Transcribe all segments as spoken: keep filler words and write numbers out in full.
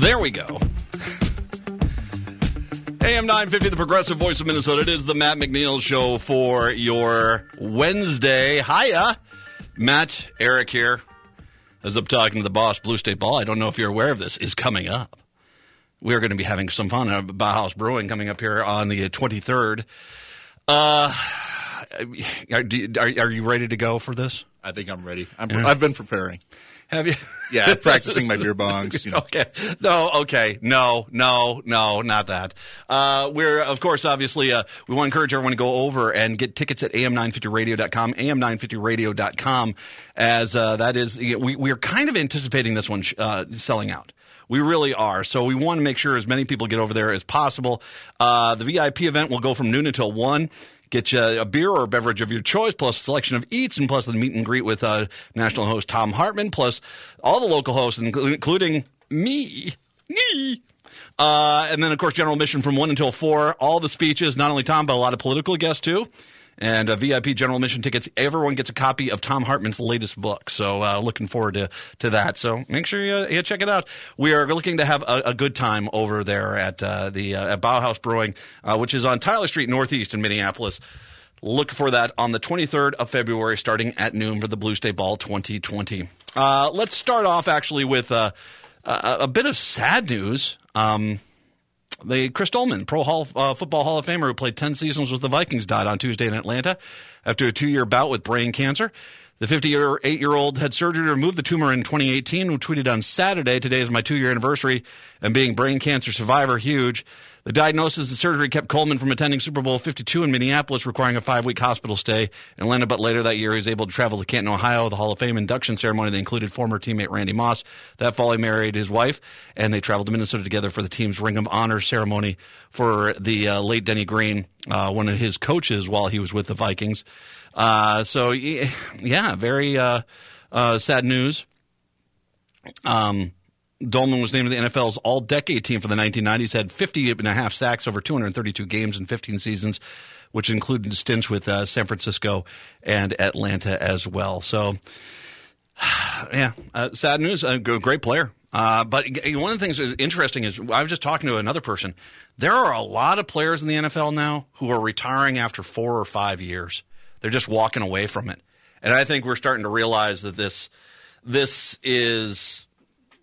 There we go. A M nine fifty, the Progressive Voice of Minnesota. It is the Matt McNeil Show for your Wednesday. Hiya. Matt, Eric here. As I'm talking to the boss, Blue State Ball. I don't know if you're aware of this, is coming up. We are going to be having some fun at Bauhaus Brewing coming up here on the twenty-third. Uh, are, are, are you ready to go for this? I think I'm ready. I'm, yeah. I've been preparing. Have you? Yeah, practicing my beer bongs. You know. Okay. No, okay. No, no, no, not that. Uh, we're, of course, obviously, uh, we want to encourage everyone to go over and get tickets at A M nine fifty radio dot com, A M nine fifty radio dot com, as uh, that is, we, we're kind of anticipating this one uh, selling out. We really are. So we want to make sure as many people get over there as possible. Uh, the V I P event will go from noon until one. Get you a beer or a beverage of your choice, plus a selection of eats, and plus the meet and greet with uh, national host Tom Hartman, plus all the local hosts, including me. me. Uh, and then, of course, general admission from one until four. All the speeches, not only Tom, but a lot of political guests, too. And uh, V I P general admission tickets. Everyone gets a copy of Tom Hartman's latest book. So uh, looking forward to, to that. So make sure you, you check it out. We are looking to have a, a good time over there at uh, the uh, at Bauhaus Brewing, uh, which is on Tyler Street Northeast in Minneapolis. Look for that on the twenty-third of February starting at noon for the Blue State Ball twenty twenty. Uh, let's start off actually with uh, a, a bit of sad news. Um The Chris Dolman, Pro Hall, uh, Football Hall of Famer who played ten seasons with the Vikings, died on Tuesday in Atlanta after a two-year bout with brain cancer. The fifty-eight-year-old had surgery to remove the tumor in twenty eighteen, who tweeted on Saturday, "Today is my two-year anniversary, and being brain cancer survivor, huge." The diagnosis and surgery kept Coleman from attending Super Bowl fifty-two in Minneapolis, requiring a five-week hospital stay in Atlanta. But later that year, he was able to travel to Canton, Ohio, the Hall of Fame induction ceremony that included former teammate Randy Moss. That fall, he married his wife, and they traveled to Minnesota together for the team's Ring of Honor ceremony for the uh, late Denny Green, uh, one of his coaches while he was with the Vikings. Uh, so, yeah, very uh, uh, sad news. Um. Dolman was named the N F L's all-decade team for the nineteen nineties, had fifty and a half sacks over two hundred thirty-two games in fifteen seasons, which included stints with uh, San Francisco and Atlanta as well. So, yeah, uh, sad news. A great player. Uh, but one of the things that's interesting is I was just talking to another person. There are a lot of players in the N F L now who are retiring after four or five years. They're just walking away from it. And I think we're starting to realize that this this is –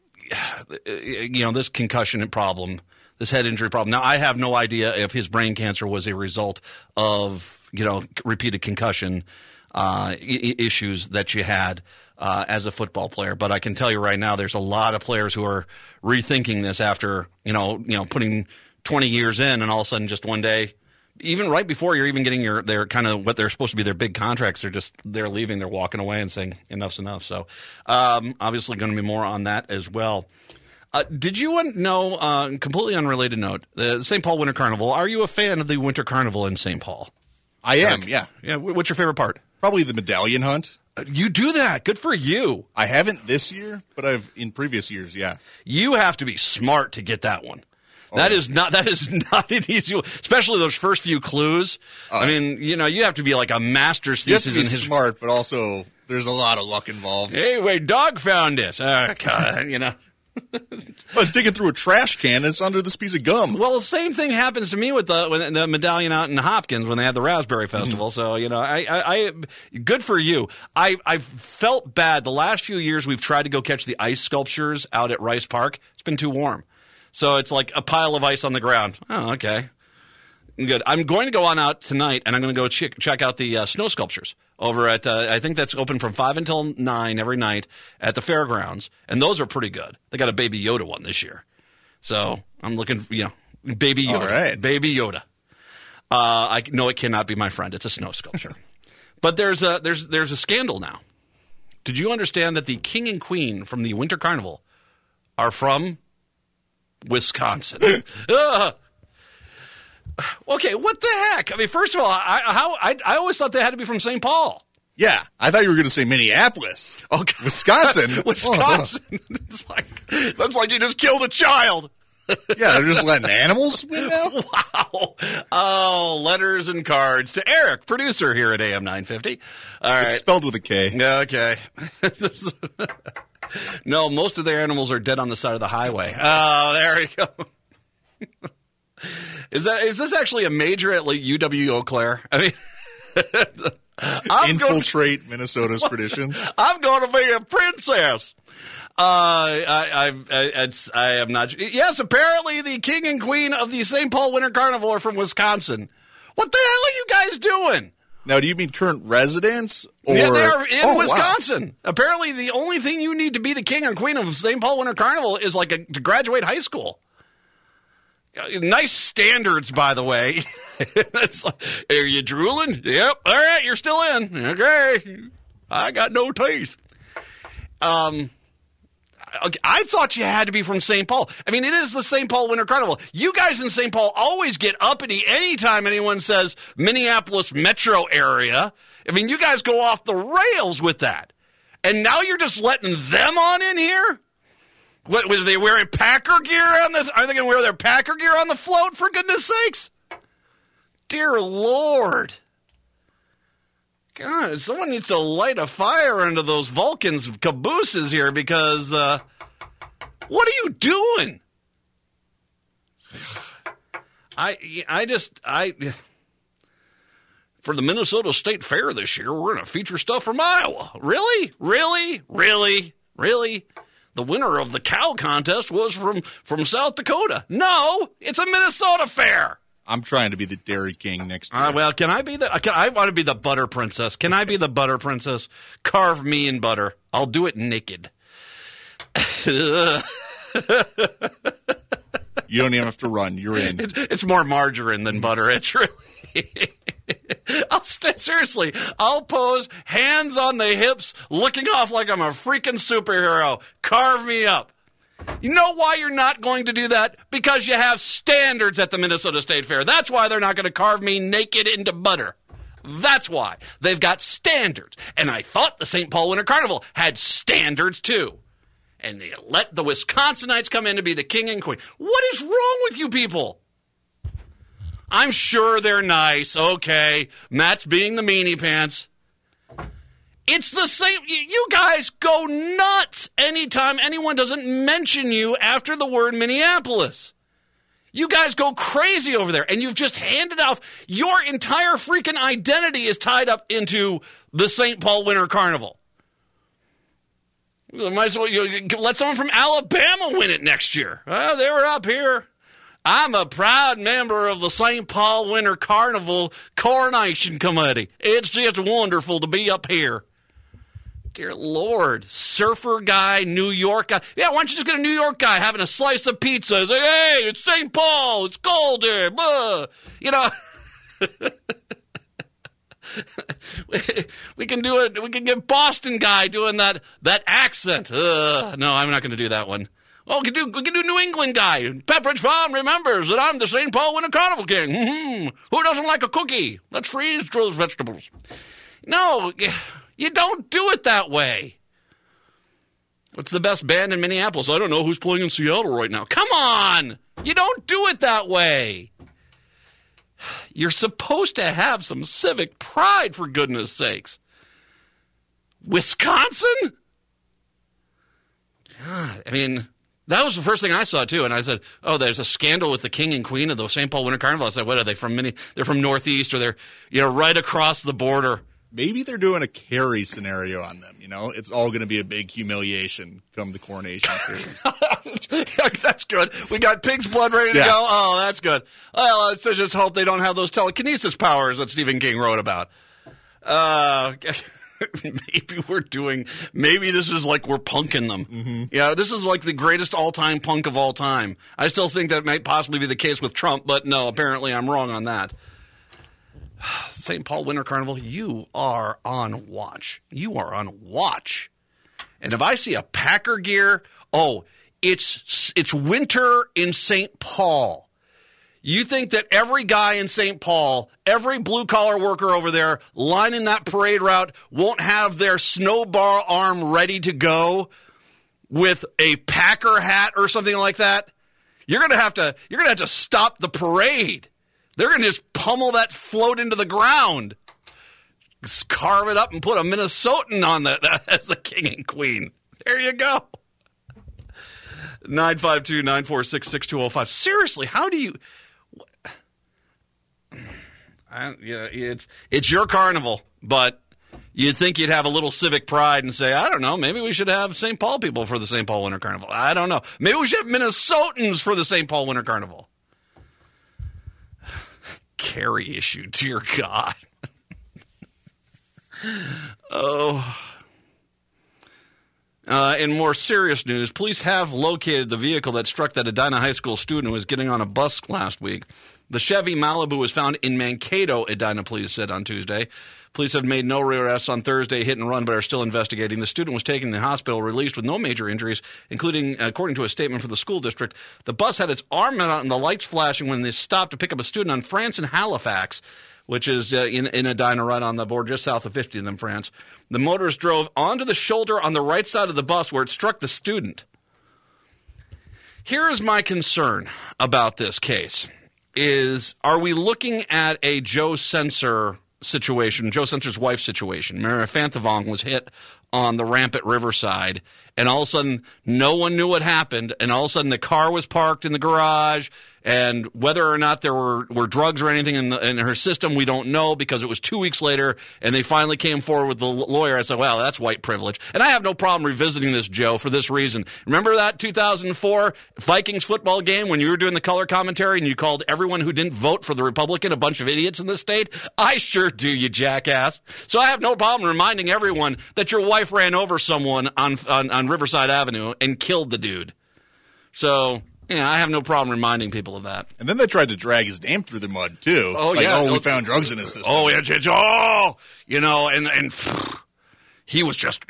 you know, this concussion problem, this head injury problem. Now, I have no idea if his brain cancer was a result of, you know, repeated concussion uh, I- issues that you had uh, as a football player. But I can tell you right now, there's a lot of players who are rethinking this after, you know, you know, putting twenty years in, and all of a sudden, just one day, even right before you're even getting your their kind of what they're supposed to be their big contracts, they're just they're leaving, they're walking away and saying enough's enough. So um, obviously going to be more on that as well. Uh, did you know, uh, completely unrelated note, the Saint Paul Winter Carnival, are you a fan of the Winter Carnival in Saint Paul? I am, like, yeah. Yeah. What's your favorite part? Probably the medallion hunt. Uh, you do that. Good for you. I haven't this year, but I've in previous years, yeah. You have to be smart to get that one. That is not that is not an easy one, especially those first few clues. Uh, I mean, you know, you have to be like a master's thesis. You have to be in his... smart, but also there's a lot of luck involved. Hey, wait, dog found this. Oh, God, you know. I was digging through a trash can, and it's under this piece of gum. Well, the same thing happens to me with the with the medallion out in Hopkins when they had the Raspberry Festival. Mm. So, you know, I, I, I good for you. I I've felt bad the last few years. We've tried to go catch the ice sculptures out at Rice Park. It's been too warm. So it's like a pile of ice on the ground. Oh, okay. Good. I'm going to go on out tonight, and I'm going to go check, check out the uh, snow sculptures over at, uh, I think that's open from five until nine every night at the fairgrounds, and those are pretty good. They got a Baby Yoda one this year. So I'm looking, you know, Baby Yoda. All right. Baby Yoda. Uh, I know it cannot be my friend. It's a snow sculpture. But there's a, there's, there's a scandal now. Did you understand that the king and queen from the Winter Carnival are from Wisconsin? uh, okay, what the heck? I mean, first of all, I, how, I, I always thought they had to be from Saint Paul. Yeah, I thought you were going to say Minneapolis. Okay. Wisconsin. Wisconsin. Oh. It's like, that's like you just killed a child. Yeah, they're just letting animals win now? Wow. Oh, letters and cards to Eric, producer here at A M nine fifty. All right. It's spelled with a K. Okay. No, most of their animals are dead on the side of the highway. Oh, there you go. Is that is this actually a major at like U W Eau Claire? I mean, I'm infiltrate going, Minnesota's traditions. I'm going to be a princess. Uh, I, I, I, it's, I am not. Yes, apparently the king and queen of the Saint Paul Winter Carnival are from Wisconsin. What the hell are you guys doing? Now, do you mean current residents? Or... Yeah, they are in oh, Wisconsin. Wow. Apparently, the only thing you need to be the king and queen of Saint Paul Winter Carnival is like a, to graduate high school. Nice standards, by the way. It's like, are you drooling? Yep. All right, you're still in. Okay. I got no teeth. Um. I thought you had to be from Saint Paul. I mean, it is the Saint Paul Winter Carnival. You guys in Saint Paul always get uppity anytime anyone says Minneapolis metro area. I mean, you guys go off the rails with that. And now you're just letting them on in here? What, was they wearing Packer gear on the, are they going to wear their Packer gear on the float, for goodness sakes? Dear Lord. God, someone needs to light a fire under those Vulcans cabooses here because, uh, what are you doing? I, I just, I, for the Minnesota State Fair this year, we're going to feature stuff from Iowa. Really? Really? Really? Really? The winner of the cow contest was from, from South Dakota. No, it's a Minnesota fair. I'm trying to be the Dairy King next year. Uh, well, can I be the? Can, I want to be the butter princess. Can I be the butter princess? Carve me in butter. I'll do it naked. You don't even have to run. You're in. It's, it's more margarine than butter. It's really. I'll st- seriously. I'll pose, hands on the hips, looking off like I'm a freaking superhero. Carve me up. You know why you're not going to do that? Because you have standards at the Minnesota State Fair. That's why they're not going to carve me naked into butter. That's why. They've got standards. And I thought the Saint Paul Winter Carnival had standards too. And they let the Wisconsinites come in to be the king and queen. What is wrong with you people? I'm sure they're nice. Okay. Matt's being the meanie pants. It's the same. You guys go nuts anytime anyone doesn't mention you after the word Minneapolis. You guys go crazy over there, and you've just handed off your entire freaking identity is tied up into the Saint Paul Winter Carnival. Might as well you, let someone from Alabama win it next year. Well, they were up here. I'm a proud member of the Saint Paul Winter Carnival Coronation Committee. It's just wonderful to be up here. Dear Lord, surfer guy, New York guy. Yeah, why don't you just get a New York guy having a slice of pizza? It's like, hey, it's Saint Paul. It's cold here. Blah. You know, we, we can do it. We can get Boston guy doing that that accent. Ugh. No, I'm not going to do that one. Oh, we can do we can do New England guy. Pepperidge Farm remembers that I'm the Saint Paul Winter Carnival King. Mm-hmm. Who doesn't like a cookie? Let's freeze those vegetables. No. You don't do it that way. What's the best band in Minneapolis? I don't know who's playing in Seattle right now. Come on. You don't do it that way. You're supposed to have some civic pride, for goodness sakes. Wisconsin? God, I mean, that was the first thing I saw, too. And I said, oh, there's a scandal with the king and queen of the Saint Paul Winter Carnival. I said, what are they from? Minne- They're from Northeast, or they're, you know, right across the border. Maybe they're doing a Carrie scenario on them, you know? It's all going to be a big humiliation come the coronation series. That's good. We got pig's blood ready to yeah. go. Oh, that's good. Well, let's just hope they don't have those telekinesis powers that Stephen King wrote about. Uh, maybe we're doing, maybe this is like we're punking them. Mm-hmm. Yeah, this is like the greatest all-time punk of all time. I still think that might possibly be the case with Trump, but no, apparently I'm wrong on that. Saint Paul Winter Carnival, you are on watch. You are on watch. And if I see a Packer gear, oh, it's it's winter in Saint Paul. You think that every guy in Saint Paul, every blue-collar worker over there lining that parade route won't have their snowball arm ready to go with a Packer hat or something like that? You're going to have to you're going to have to stop the parade. They're going to just pummel that float into the ground. Just carve it up and put a Minnesotan on that as the king and queen. There you go. nine five two, nine four six, six two zero five. Seriously, how do you... I, yeah, it's it's your carnival, but you'd think you'd have a little civic pride and say, I don't know, maybe we should have Saint Paul people for the Saint Paul Winter Carnival. I don't know. Maybe we should have Minnesotans for the Saint Paul Winter Carnival. Carry issue, dear God. oh... Uh, in more serious news, police have located the vehicle that struck that Edina High School student who was getting on a bus last week. The Chevy Malibu was found in Mankato, Edina police said on Tuesday. Police have made no arrests on Thursday, hit and run, but are still investigating. The student was taken to the hospital, released with no major injuries, including, according to a statement from the school district. The bus had its arm out and the lights flashing when they stopped to pick up a student on France and Halifax, which is uh, in, in Edina, right on the border, just south of fiftieth in France. The motorist drove onto the shoulder on the right side of the bus where it struck the student. Here is my concern about this case, is are we looking at a Joe Sensor situation, Joe Sensor's wife situation? Mary Fanthavong was hit on the ramp at Riverside, and all of a sudden no one knew what happened, and all of a sudden the car was parked in the garage, and whether or not there were, were drugs or anything in, the, in her system, we don't know, because it was two weeks later, and they finally came forward with the lawyer. I said, well, that's white privilege. And I have no problem revisiting this, Joe, for this reason. Remember that two thousand four Vikings football game when you were doing the color commentary and you called everyone who didn't vote for the Republican a bunch of idiots in this state? I sure do, you jackass. So I have no problem reminding everyone that your wife ran over someone on, on, on Riverside Avenue and killed the dude. So... yeah, I have no problem reminding people of that. And then they tried to drag his name through the mud, too. Oh, like, yeah. Oh, we found drugs in his system. Oh, yeah. Oh, you know, and, and he was just,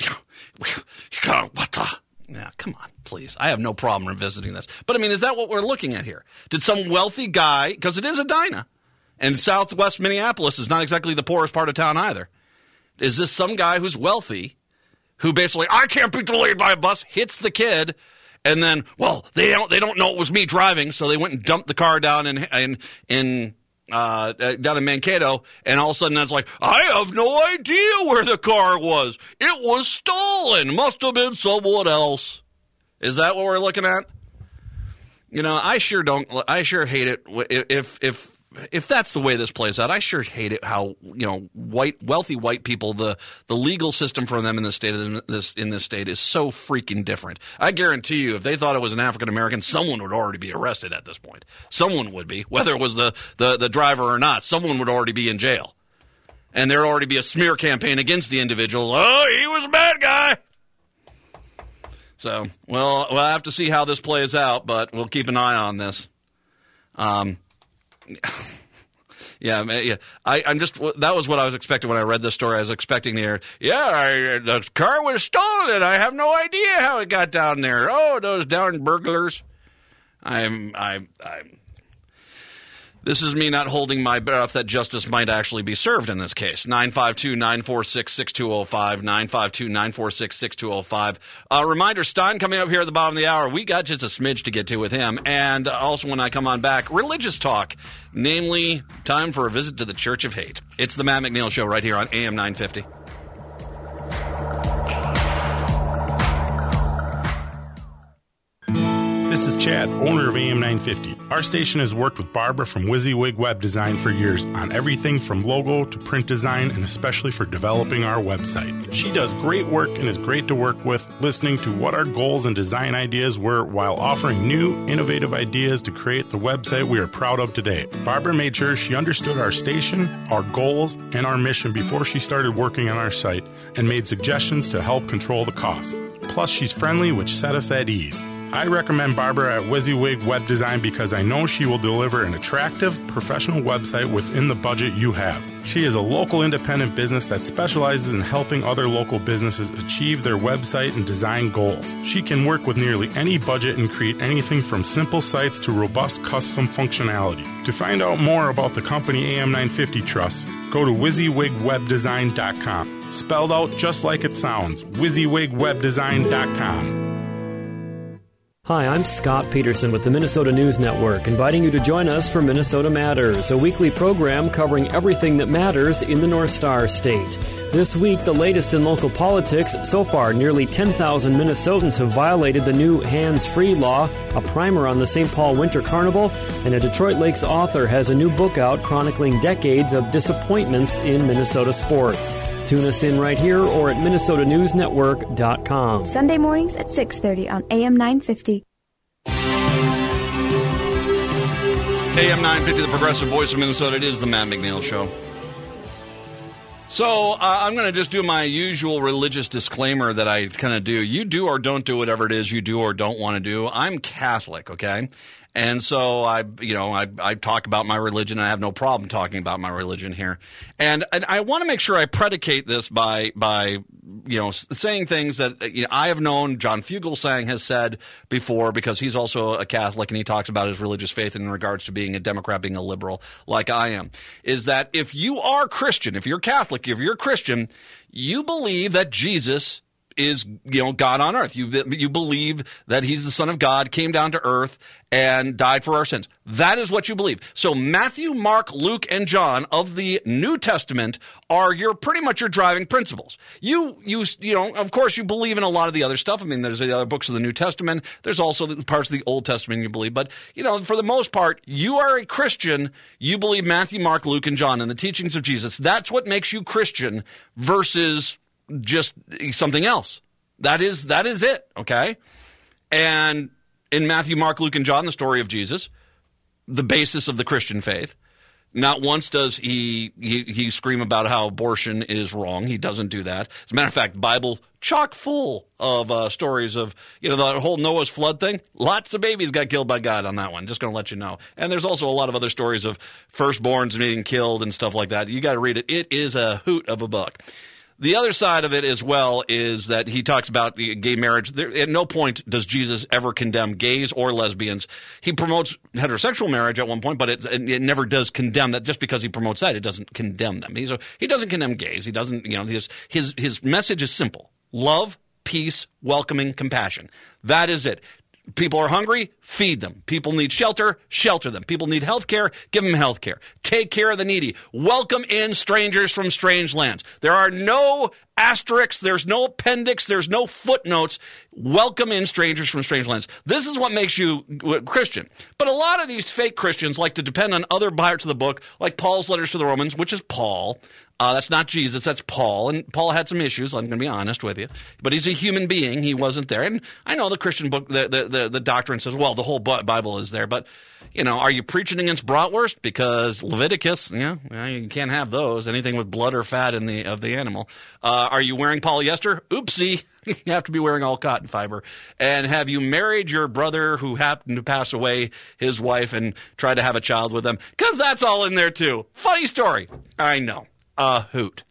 what the? Yeah, come on, please. I have no problem revisiting this. But, I mean, is that what we're looking at here? Did some wealthy guy, because it is Edina, and southwest Minneapolis is not exactly the poorest part of town either. Is this some guy who's wealthy, who basically, I can't be delayed by a bus, hits the kid, and then, well, they don't they don't know it was me driving, so they went and dumped the car down in in in uh, down in Mankato, and all of a sudden it's like, I have no idea where the car was. It was stolen. Must have been someone else. Is that what we're looking at? You know, I sure don't. I sure hate it if if if that's the way this plays out. I sure hate it how, you know, white wealthy white people, the the legal system for them in this state in this in this state is so freaking different. I guarantee you, if they thought it was an African American, someone would already be arrested at this point. Someone would be, whether it was the the the driver or not. Someone would already be in jail, and there'd already be a smear campaign against the individual. Oh, he was a bad guy. So, well, we'll have to see how this plays out, but we'll keep an eye on this. Um. Yeah, yeah. I, I'm just that was what I was expecting when I read this story. I was expecting to hear, yeah, I, the car was stolen. I have no idea how it got down there. Oh, those darn burglars. I'm, I'm, I'm. This is me not holding my breath that justice might actually be served in this case. nine five two, nine four six, six two zero five, nine five two, nine four six, six two zero five. Uh, reminder, Stein coming up here at the bottom of the hour. We got just a smidge to get to with him. And also when I come on back, religious talk, namely time for a visit to the Church of Hate. It's the Matt McNeil Show right here on A M nine fifty. This is Chad, owner of A M nine fifty. Our station has worked with Barbara from WYSIWYG Web Design for years on everything from logo to print design, and especially for developing our website. She does great work and is great to work with, listening to what our goals and design ideas were while offering new, innovative ideas to create the website we are proud of today. Barbara made sure she understood our station, our goals, and our mission before she started working on our site and made suggestions to help control the cost. Plus, she's friendly, which set us at ease. I recommend Barbara at WYSIWYG Web Design because I know she will deliver an attractive, professional website within the budget you have. She is a local independent business that specializes in helping other local businesses achieve their website and design goals. She can work with nearly any budget and create anything from simple sites to robust custom functionality. To find out more about the company A M nine fifty Trust, go to WYSIWYG Web Design dot com. Spelled out just like it sounds, WYSIWYG Web Design dot com. Hi, I'm Scott Peterson with the Minnesota News Network, inviting you to join us for Minnesota Matters, a weekly program covering everything that matters in the North Star State. This week, the latest in local politics. So far, nearly ten thousand Minnesotans have violated the new hands-free law, a primer on the Saint Paul Winter Carnival, and a Detroit Lakes author has a new book out chronicling decades of disappointments in Minnesota sports. Tune us in right here or at Minnesota News Network dot com. Sunday mornings at six thirty on A M nine fifty. A M nine fifty, the progressive voice of Minnesota. It is the Matt McNeil Show. So uh, I'm going to just do my usual religious disclaimer that I kind of do. You do or don't do whatever it is you do or don't want to do. I'm Catholic, okay? And so I, you know, I, I talk about my religion. I have no problem talking about my religion here. And, and I want to make sure I predicate this by, by, you know, saying things that, you know, I have known John Fugelsang has said before, because he's also a Catholic and he talks about his religious faith in regards to being a Democrat, being a liberal like I am, is that if you are Christian, if you're Catholic, if you're Christian, you believe that Jesus is, you know, God on earth. You you believe that he's the Son of God, came down to earth and died for our sins. That is what you believe. So Matthew, Mark, Luke, and John of the New Testament are your pretty much your driving principles. You you you know, of course, you believe in a lot of the other stuff. I mean, there's the other books of the New Testament. There's also the parts of the Old Testament you believe. But, you know, for the most part, you are a Christian. You believe Matthew, Mark, Luke, and John and the teachings of Jesus. That's what makes you Christian versus just something else. That is that is it, okay? And in Matthew, Mark, Luke, and John, the story of Jesus, the basis of the Christian faith, not once does he, he he scream about how abortion is wrong. He doesn't do that. As a matter of fact, the Bible chock full of uh, stories of, you know, the whole Noah's flood thing. Lots of babies got killed by God on that one. Just going to let you know. And there's also a lot of other stories of firstborns being killed and stuff like that. You got to read it. It is a hoot of a book. The other side of it as well is that he talks about gay marriage. There, at no point does Jesus ever condemn gays or lesbians. He promotes heterosexual marriage at one point, but it, it never does condemn that. Just because he promotes that, it doesn't condemn them. He's a, he doesn't condemn gays. He doesn't, you know, his, his, his message is simple. Love, peace, welcoming, compassion. That is it. People are hungry, feed them. People need shelter, shelter them. People need health care, give them health care. Take care of the needy. Welcome in strangers from strange lands. There are no asterisks, there's no appendix, there's no footnotes. Welcome in strangers from strange lands. This is what makes you Christian. But a lot of these fake Christians like to depend on other parts of the book, like Paul's letters to the Romans, which is Paul. Uh, that's not Jesus, that's Paul. And Paul had some issues, I'm going to be honest with you. But he's a human being. He wasn't there. And I know the Christian book, the, the, the, the doctrine says, well, the whole Bible is there. But, you know, are you preaching against bratwurst? Because Leviticus, yeah, well, you can't have those. Anything with blood or fat in the of the animal. Uh, are you wearing polyester? Oopsie. You have to be wearing all cotton fiber. And have you married your brother who happened to pass away, his wife, and tried to have a child with them? Because that's all in there, too. Funny story. I know. A hoot.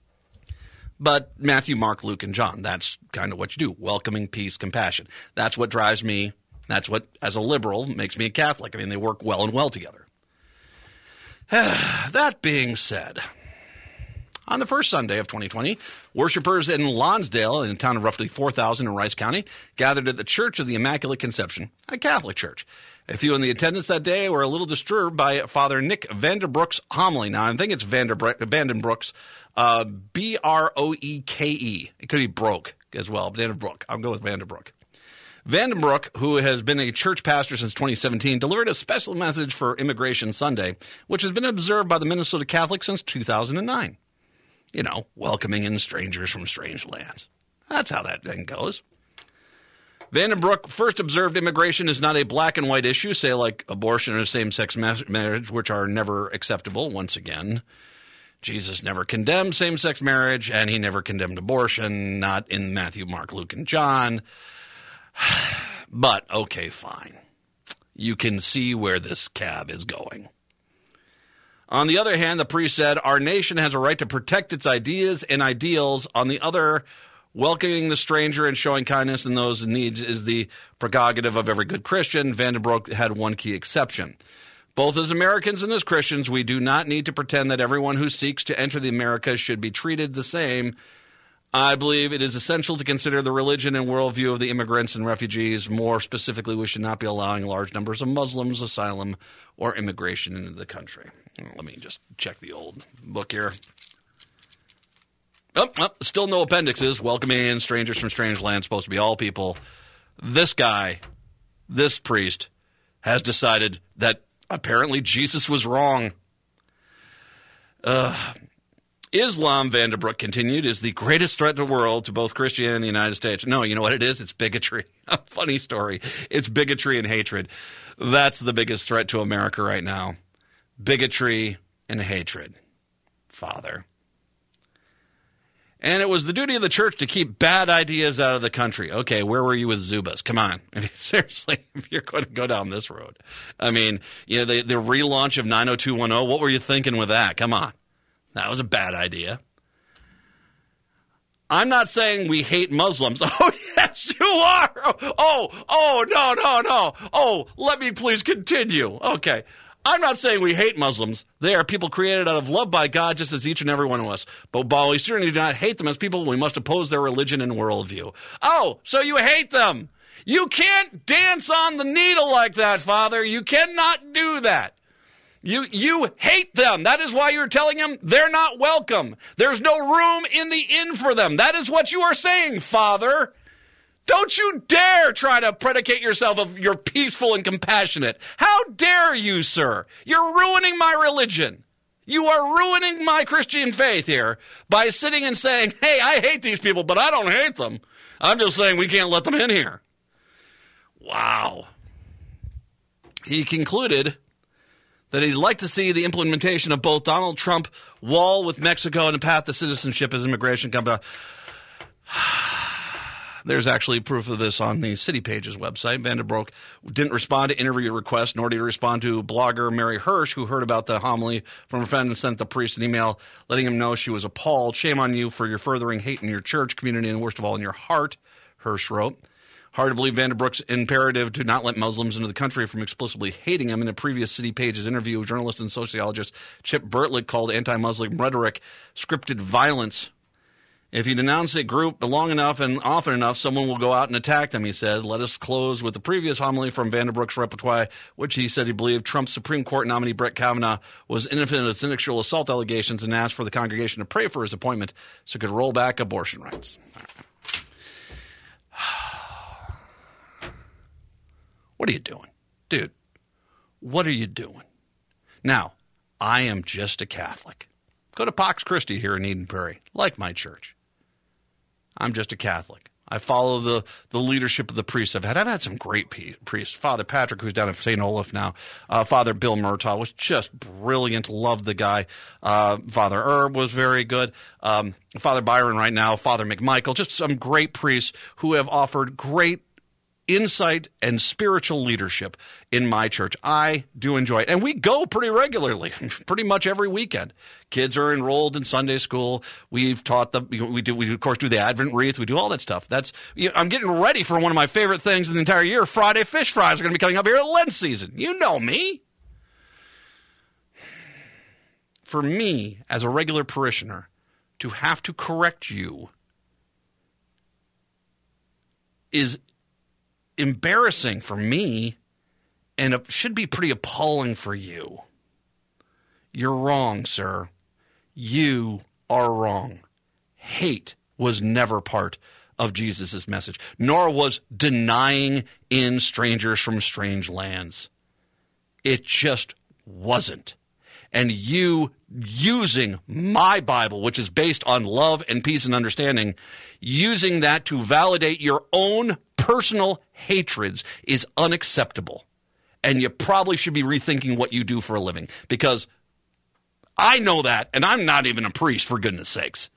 But Matthew, Mark, Luke, and John, that's kind of what you do. Welcoming, peace, compassion. That's what drives me. That's what, as a liberal, makes me a Catholic. I mean, they work well and well together. That being said, on the first Sunday of twenty twenty, worshipers in Lonsdale, in a town of roughly four thousand in Rice County, gathered at the Church of the Immaculate Conception, a Catholic church. A few in the attendance that day were a little disturbed by Father Nick Vandenbroek's homily. Now, I think it's Vandenbroek's, uh, B R O E K E. It could be broke as well. Vandenbroek. I'll go with Vandenbroek. Vandenbroek, who has been a church pastor since twenty seventeen, delivered a special message for Immigration Sunday, which has been observed by the Minnesota Catholics since two thousand nine. You know, welcoming in strangers from strange lands. That's how that thing goes. Vandenbroek first observed immigration is not a black and white issue, say like abortion or same-sex marriage, which are never acceptable. Once again, Jesus never condemned same-sex marriage, and he never condemned abortion, not in Matthew, Mark, Luke, and John. But, okay, fine. You can see where this cab is going. On the other hand, the priest said, our nation has a right to protect its ideas and ideals. On the other, welcoming the stranger and showing kindness in those in need is the prerogative of every good Christian. Vandenbroek had one key exception. Both as Americans and as Christians, we do not need to pretend that everyone who seeks to enter the Americas should be treated the same. I believe it is essential to consider the religion and worldview of the immigrants and refugees. More specifically, we should not be allowing large numbers of Muslims, asylum, or immigration into the country. Let me just check the old book here. Oh, oh, still no appendixes. Welcoming in strangers from strange lands, supposed to be all people. This guy, this priest, has decided that apparently Jesus was wrong. Uh, Islam, Vanderbrook continued, is the greatest threat to the world to both Christianity and the United States. No, you know what it is? It's bigotry. A funny story. It's bigotry and hatred. That's the biggest threat to America right now. Bigotry and hatred. Father. And it was the duty of the church to keep bad ideas out of the country. Okay, where were you with Zubas? Come on. I mean, seriously, if you're going to go down this road. I mean, you know, the, the relaunch of nine oh two one oh, what were you thinking with that? Come on. That was a bad idea. I'm not saying we hate Muslims. Oh, yes, you are. Oh, oh, no, no, no. Oh, let me please continue. Okay. I'm not saying we hate Muslims. They are people created out of love by God, just as each and every one of us. But while we certainly do not hate them as people, we must oppose their religion and worldview. Oh, so you hate them. You can't dance on the needle like that, Father. You cannot do that. You you hate them. That is why you're telling them they're not welcome. There's no room in the inn for them. That is what you are saying, Father. Don't you dare try to predicate yourself of you're peaceful and compassionate. How dare you, sir? You're ruining my religion. You are ruining my Christian faith here by sitting and saying, hey, I hate these people, but I don't hate them. I'm just saying we can't let them in here. Wow. He concluded that he'd like to see the implementation of both Donald Trump wall with Mexico and a path to citizenship as immigration comes out. There's actually proof of this on the City Pages website. Vanderbroek didn't respond to interview requests, nor did he respond to blogger Mary Hirsch, who heard about the homily from a friend and sent the priest an email letting him know she was appalled. Shame on you for your furthering hate in your church community and worst of all in your heart, Hirsch wrote. Hard to believe Vanderbroek's imperative to not let Muslims into the country from explicitly hating them. In a previous City Pages interview, journalist and sociologist Chip Bertlick called anti-Muslim rhetoric scripted violence. If you denounce a group long enough and often enough, someone will go out and attack them, he said. Let us close with the previous homily from Vanderbroek's repertoire, which he said he believed Trump's Supreme Court nominee Brett Kavanaugh was innocent of sexual assault allegations and asked for the congregation to pray for his appointment so it could roll back abortion rights. What are you doing? Dude, what are you doing? Now, I am just a Catholic. Go to Pax Christi here in Eden Prairie, like my church. I'm just a Catholic. I follow the, the leadership of the priests I've had. I've had some great priests. Father Patrick, who's down at Saint Olaf now. Uh, Father Bill Murtaugh was just brilliant. Loved the guy. Uh, Father Erb was very good. Um, Father Byron right now. Father McMichael. Just some great priests who have offered great insight and spiritual leadership in my church. I do enjoy it. And we go pretty regularly, pretty much every weekend. Kids are enrolled in Sunday school. We've taught them, we do, we of course do the Advent wreath. We do all that stuff. That's, you know, I'm getting ready for one of my favorite things in the entire year. Friday fish fries are going to be coming up here at Lent season. You know me. For me, as a regular parishioner, to have to correct you is embarrassing for me, and it should be pretty appalling for you. You're wrong, sir. You are wrong. Hate was never part of Jesus' message, nor was denying in strangers from strange lands. It just wasn't. And you using my Bible, which is based on love and peace and understanding, using that to validate your own personal hatreds is unacceptable. And you probably should be rethinking what you do for a living, because I know that, and I'm not even a priest, for goodness sakes.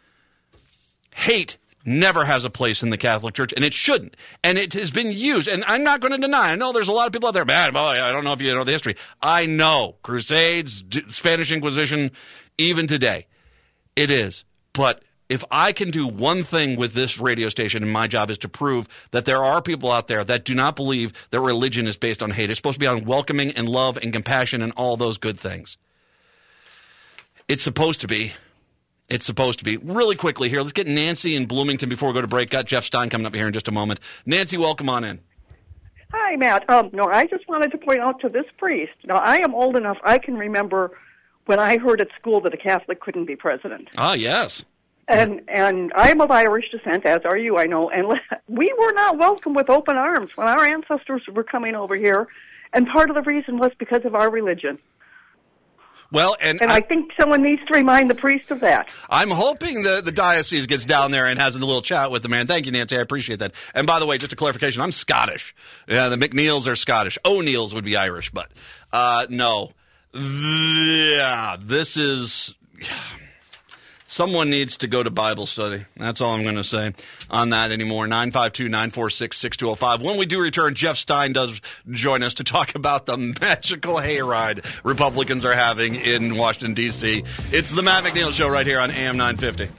Hate never has a place in the Catholic Church, and it shouldn't. And it has been used, and I'm not going to deny. I know there's a lot of people out there, man, boy, I don't know if you know the history. I know. Crusades, Spanish Inquisition, even today. It is. But if I can do one thing with this radio station, and my job is to prove that there are people out there that do not believe that religion is based on hate. It's supposed to be on welcoming and love and compassion and all those good things. It's supposed to be. It's supposed to be. Really quickly here, let's get Nancy in Bloomington before we go to break. Got Jeff Stein coming up here in just a moment. Nancy, welcome on in. Hi, Matt. Um, no, I just wanted to point out to this priest. Now, I am old enough, I can remember when I heard at school that a Catholic couldn't be president. Ah, yes. And and I'm of Irish descent, as are you, I know. And we were not welcomed with open arms when our ancestors were coming over here. And part of the reason was because of our religion. Well, and, and I, I think someone needs to remind the priest of that. I'm hoping the, the diocese gets down there and has a little chat with the man. Thank you, Nancy. I appreciate that. And by the way, just a clarification, I'm Scottish. Yeah, the McNeils are Scottish. O'Neills would be Irish, but uh, no. Yeah, this is... Someone needs to go to Bible study. That's all I'm going to say on that anymore. nine five two, nine four six, six two zero five. When we do return, Jeff Stein does join us to talk about the magical hayride Republicans are having in Washington, D C It's the Matt McNeil Show right here on A M nine fifty.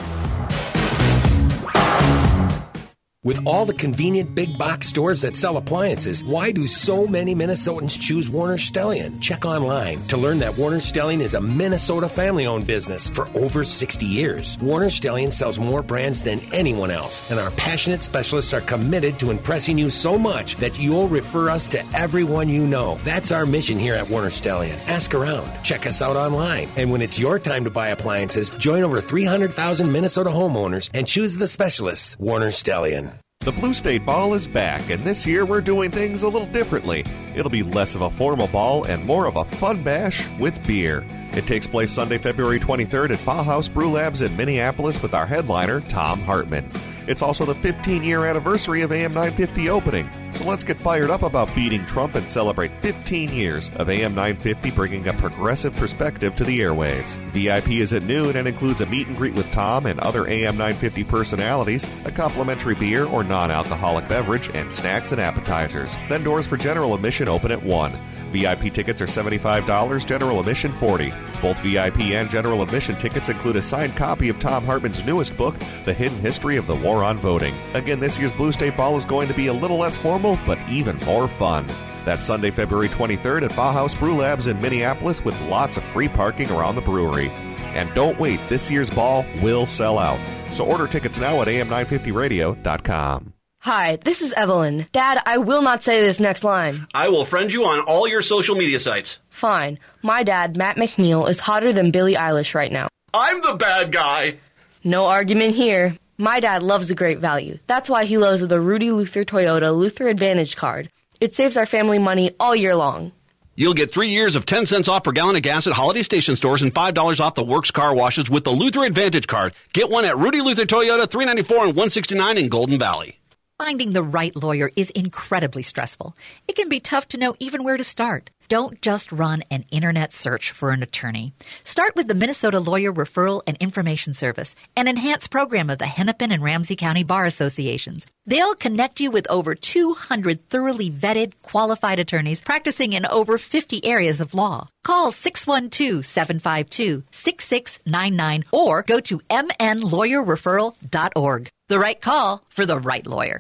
With all the convenient big box stores that sell appliances, why do so many Minnesotans choose Warner Stellian? Check online to learn that Warner Stellian is a Minnesota family-owned business for over sixty years. Warner Stellian sells more brands than anyone else, and our passionate specialists are committed to impressing you so much that you'll refer us to everyone you know. That's our mission here at Warner Stellian. Ask around, check us out online, and when it's your time to buy appliances, join over three hundred thousand Minnesota homeowners and choose the specialists, Warner Stellian. The Blue State Ball is back, and this year we're doing things a little differently. It'll be less of a formal ball and more of a fun bash with beer. It takes place Sunday, February twenty-third at Bauhaus Brew Labs in Minneapolis with our headliner, Tom Hartman. It's also the fifteen-year anniversary of A M nine fifty opening, so let's get fired up about beating Trump and celebrate fifteen years of A M nine fifty bringing a progressive perspective to the airwaves. V I P is at noon and includes a meet and greet with Tom and other A M nine fifty personalities, a complimentary beer or non-alcoholic beverage, and snacks and appetizers. Then doors for general admission open at one. V I P tickets are seventy-five dollars, general admission forty dollars. Both V I P and general admission tickets include a signed copy of Tom Hartman's newest book, The Hidden History of the War on Voting. Again, this year's Blue State Ball is going to be a little less formal, but even more fun. That's Sunday, February twenty-third at Bauhaus Brew Labs in Minneapolis with lots of free parking around the brewery. And don't wait, this year's ball will sell out. So order tickets now at A M nine fifty radio dot com. Hi, this is Evelyn. Dad, I will not say this next line. I will friend you on all your social media sites. Fine. My dad, Matt McNeil, is hotter than Billie Eilish right now. I'm the bad guy. No argument here. My dad loves a great value. That's why he loves the Rudy Luther Toyota Luther Advantage card. It saves our family money all year long. You'll get three years of ten cents off per gallon of gas at Holiday Station stores and five dollars off the Works car washes with the Luther Advantage card. Get one at Rudy Luther Toyota, three ninety-four and one sixty-nine in Golden Valley. Finding the right lawyer is incredibly stressful. It can be tough to know even where to start. Don't just run an internet search for an attorney. Start with the Minnesota Lawyer Referral and Information Service, an enhanced program of the Hennepin and Ramsey County Bar Associations. They'll connect you with over two hundred thoroughly vetted, qualified attorneys practicing in over fifty areas of law. Call six one two, seven five two, six six nine nine or go to m n lawyer referral dot org. The right call for the right lawyer.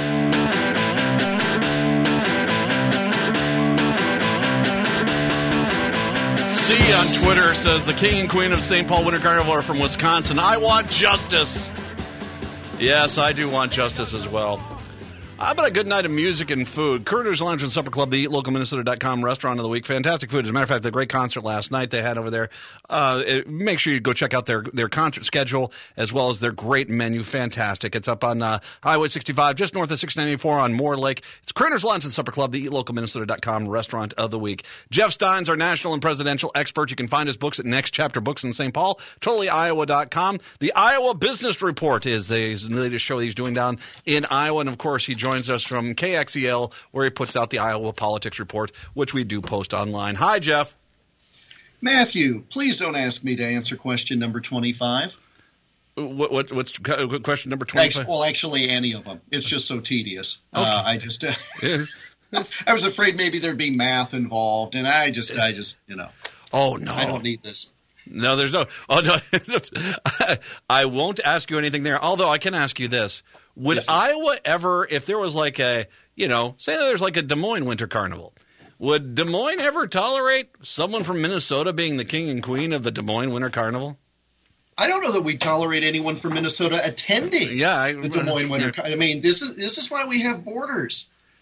C on Twitter says the King and Queen of Saint Paul Winter Carnival are from Wisconsin. I want justice. Yes, I do want justice as well. How about a good night of music and food? Curtis Lounge and Supper Club, the eat local minnesota dot com restaurant of the week. Fantastic food. As a matter of fact, the great concert last night they had over there. Uh, it, make sure you go check out their, their concert schedule as well as their great menu. Fantastic. It's up on uh, Highway sixty-five, just north of six ninety-four on Moore Lake. It's Curtis Lounge and Supper Club, the eat local minnesota dot com restaurant of the week. Jeff Stein's our national and presidential expert. You can find his books at Next Chapter Books in Saint Paul, totally iowa dot com. The Iowa Business Report is the latest show he's doing down in Iowa. And, of course, he joins us from K X E L, where he puts out the Iowa Politics Report, which we do post online. Hi, Jeff. Matthew, please don't ask me to answer question number twenty-five. What, what what's question number twenty-five? Well, actually, any of them. It's just so tedious. Okay. Uh, I just, uh, yeah. I was afraid maybe there'd be math involved, and I just, I just, you know. Oh no, I don't need this. No, there's no. Oh no, I, I won't ask you anything there. Although I can ask you this: would yes, Iowa ever, if there was like a, you know, say there's like a Des Moines Winter Carnival, would Des Moines ever tolerate someone from Minnesota being the king and queen of the Des Moines Winter Carnival? I don't know that we tolerate anyone from Minnesota attending yeah, I, the Des Moines Winter Carnival. I mean, this is this is why we have borders.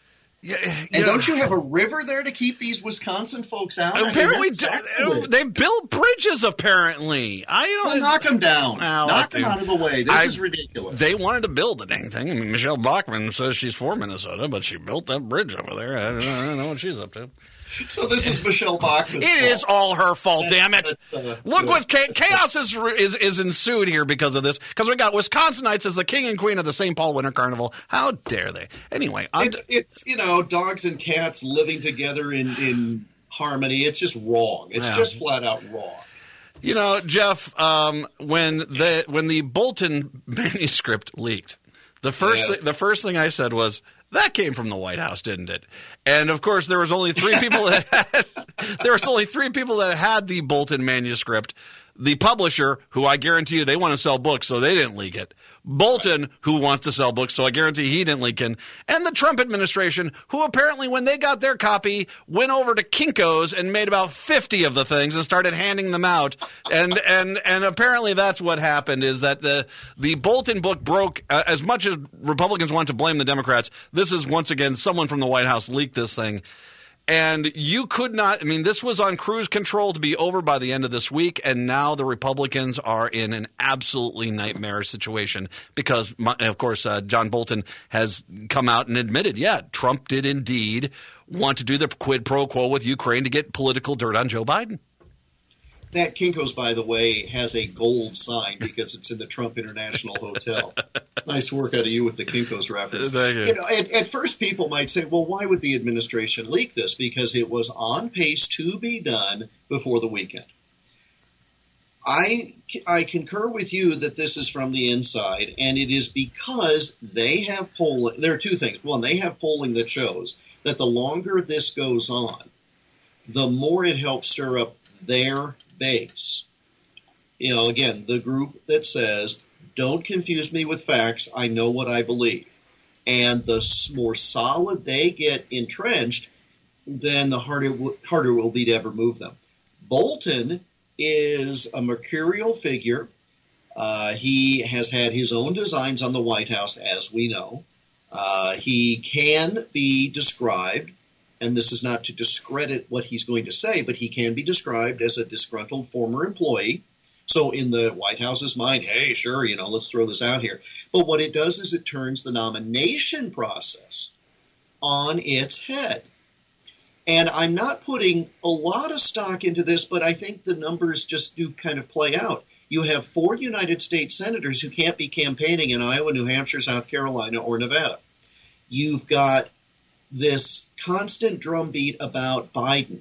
Yeah, and know, don't you have a river there to keep these Wisconsin folks out? Apparently, I mean, they built bridges. Apparently, I don't well, knock them down. Well, knock them out of the way. This I, is ridiculous. They wanted to build the dang thing. I mean, Michelle Bachmann says she's for Minnesota, but she built that bridge over there. I don't, I don't know what she's up to. So this is Michelle Bachmann. It fault. is all her fault, that's, damn it! Uh, Look what cha- chaos is, is is ensued here because of this. Because we got Wisconsinites as the king and queen of the Saint Paul Winter Carnival. How dare they? Anyway, it's, it's you know dogs and cats living together in in harmony. It's just wrong. It's yeah. just flat out wrong. You know, Jeff, um, when the when the Bolton manuscript leaked, the first yes. th- the first thing I said was, that came from the White House, didn't it? And of course, there was only three people that had, there was only three people that had the Bolton manuscript. The publisher, who I guarantee you they want to sell books, so they didn't leak it. Bolton, right. who wants to sell books, so I guarantee he didn't leak it. And the Trump administration, who apparently, when they got their copy, went over to Kinko's and made about fifty of the things and started handing them out. And and and apparently that's what happened, is that the the Bolton book broke. Uh, as much as Republicans want to blame the Democrats, this is once again someone from the White House leaked this thing. And you could not – I mean, this was on cruise control to be over by the end of this week, and now the Republicans are in an absolutely nightmarish situation because, of course, uh, John Bolton has come out and admitted, yeah, Trump did indeed want to do the quid pro quo with Ukraine to get political dirt on Joe Biden. That Kinko's, by the way, has a gold sign because it's in the Trump International Hotel. Nice work out of you with the Kinko's reference. Thank you. You know, at, at first, people might say, well, why would the administration leak this? Because it was on pace to be done before the weekend. I, I concur with you that this is from the inside, and it is because they have polling. There are two things. One, they have polling that shows that the longer this goes on, the more it helps stir up their base. You know, again, the group that says, don't confuse me with facts, I know what I believe. And the more solid they get entrenched, then the harder, harder it will be to ever move them. Bolton is a mercurial figure. Uh, he has had his own designs on the White House, as we know. Uh, he can be described, and this is not to discredit what he's going to say, but he can be described as a disgruntled former employee. So in the White House's mind, hey, sure, you know, let's throw this out here. But what it does is it turns the nomination process on its head. And I'm not putting a lot of stock into this, but I think the numbers just do kind of play out. You have four United States senators who can't be campaigning in Iowa, New Hampshire, South Carolina, or Nevada. You've got this constant drumbeat about Biden.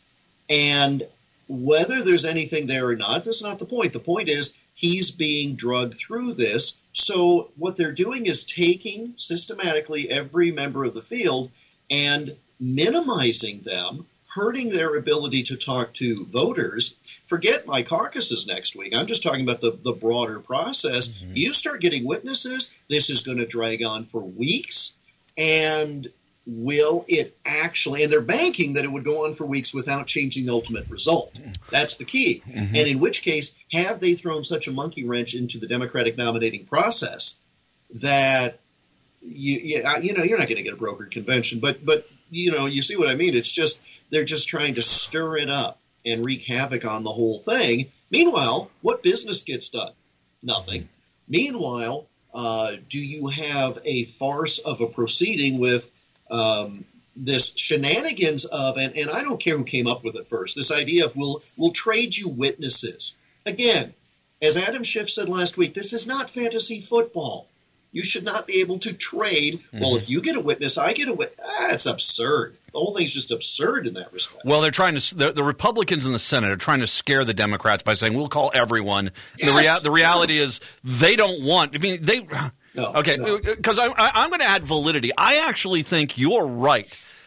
And whether there's anything there or not, that's not the point. The point is he's being drugged through this. So what they're doing is taking systematically every member of the field and minimizing them, hurting their ability to talk to voters. Forget my caucuses next week. I'm just talking about the, the broader process. Mm-hmm. You start getting witnesses, this is going to drag on for weeks. And will it actually, and they're banking that it would go on for weeks without changing the ultimate result. That's the key. Mm-hmm. And in which case, have they thrown such a monkey wrench into the Democratic nominating process that, you, you, you know, you're not going to get a brokered convention, but, but, you know, you see what I mean? It's just, they're just trying to stir it up and wreak havoc on the whole thing. Meanwhile, what business gets done? Nothing. Meanwhile, uh, do you have a farce of a proceeding with um, this shenanigans of, and, and I don't care who came up with it first, this idea of we'll, we'll trade you witnesses. Again, as Adam Schiff said last week, this is not fantasy football. You should not be able to trade. Mm-hmm. Well, if you get a witness, I get a witness. Ah, it's absurd. The whole thing's just absurd in that respect. Well, they're trying to. The, the Republicans in the Senate are trying to scare the Democrats by saying we'll call everyone. Yes, the, rea- the reality is they don't want. I mean, they. No, okay, no. because I, I, I'm going to add validity. I actually think you're right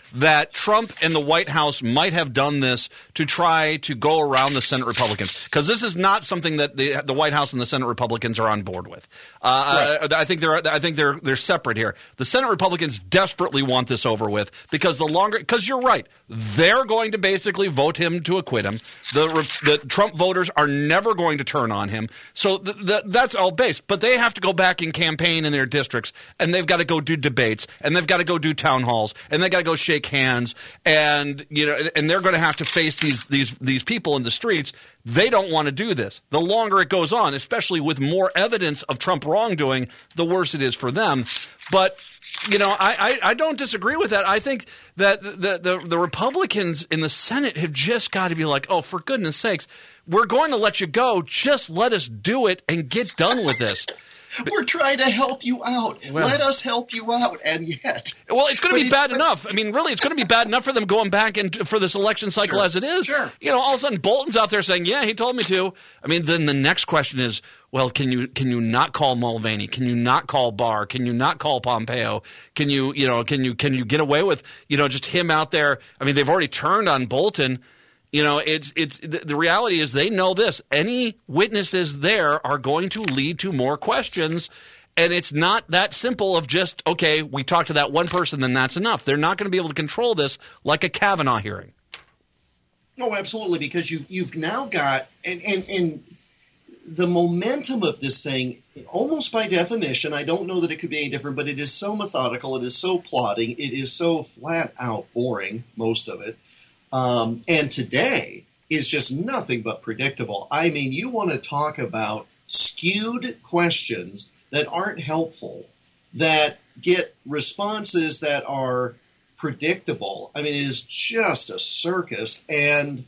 that Trump and the White House might have done this to try to go around the Senate Republicans, because this is not something that the the White House and the Senate Republicans are on board with. Uh, right. I, I think they're I think they're they're separate here. The Senate Republicans desperately want this over with, because the longer because you're right, they're going to basically vote him to acquit him. The the Trump voters are never going to turn on him. So th- th- that's all based. But they have to go back and campaign in their districts, and they've got to go do debates, and they've got to go do town halls, and they've got to go shake hands, and you know, and they're going to have to face these these these people in the streets. They don't want to do this. The longer it goes on, especially with more evidence of Trump wrongdoing, the worse it is for them. But you know, I, I, I don't disagree with that. I think that the, the the Republicans in the Senate have just got to be like, oh, for goodness sakes, we're going to let you go. Just let us do it and get done with this. We're trying to help you out. Well, Let us help you out, and yet. Well, it's going to be bad enough. I mean, really, it's going to be bad enough for them going back and for this election cycle sure, as it is. Sure. You know, all of a sudden, Bolton's out there saying, "Yeah, he told me to." I mean, then the next question is, well, can you can you not call Mulvaney? Can you not call Barr? Can you not call Pompeo? Can you you know can you can you get away with you know just him out there? I mean, they've already turned on Bolton. You know, it's it's the, the reality is they know this. Any witnesses there are going to lead to more questions, and it's not that simple of just, okay, we talked to that one person, then that's enough. They're not going to be able to control this like a Kavanaugh hearing. No, absolutely, because you've you've now got and and and the momentum of this thing, almost by definition, I don't know that it could be any different, but it is so methodical, it is so plodding, it is so flat out boring, most of it. Um, and today is just nothing but predictable. I mean, you want to talk about skewed questions that aren't helpful, that get responses that are predictable. I mean, it is just a circus. And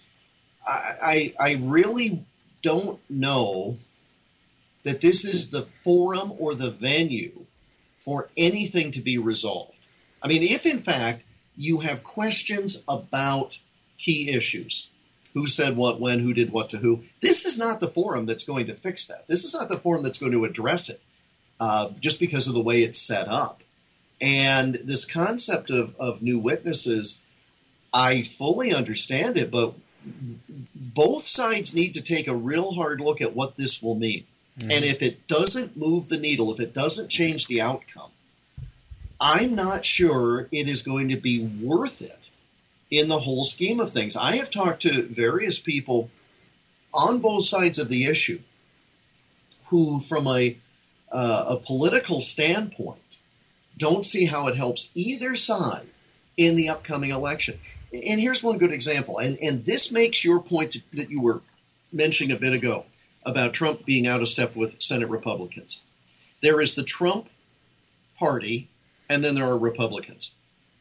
I, I, I really don't know that this is the forum or the venue for anything to be resolved. I mean, if in fact you have questions about key issues, who said what, when, who did what to who, this is not the forum that's going to fix that. This is not the forum that's going to address it, uh, just because of the way it's set up. And this concept of, of new witnesses, I fully understand it, but both sides need to take a real hard look at what this will mean. Mm-hmm. And if it doesn't move the needle, if it doesn't change the outcome, I'm not sure it is going to be worth it in the whole scheme of things. I have talked to various people on both sides of the issue who, from a, uh, a political standpoint, don't see how it helps either side in the upcoming election. And here's one good example, and, and this makes your point that you were mentioning a bit ago about Trump being out of step with Senate Republicans. There is the Trump party, and then there are Republicans.